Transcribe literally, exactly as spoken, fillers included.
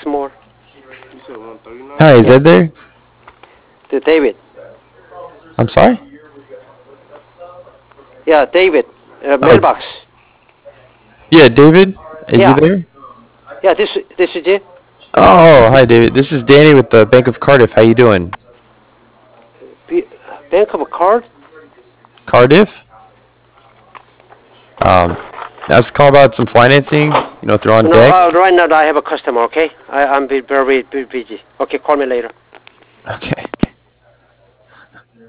more. Hi, is Yeah, that there? to David. I'm sorry? Yeah, David. Uh, Oh, mailbox. yeah, David? Is he Yeah, there? yeah. This this is it. Oh, hi, David. This is Danny with the Bank of Cardiff. How you doing? B- Bank of a card. Cardiff? Um, I was calling about some financing, you know, if they're on No, deck. uh, right now I have a customer. Okay, I I'm be very, very busy. Okay, call me later. Okay.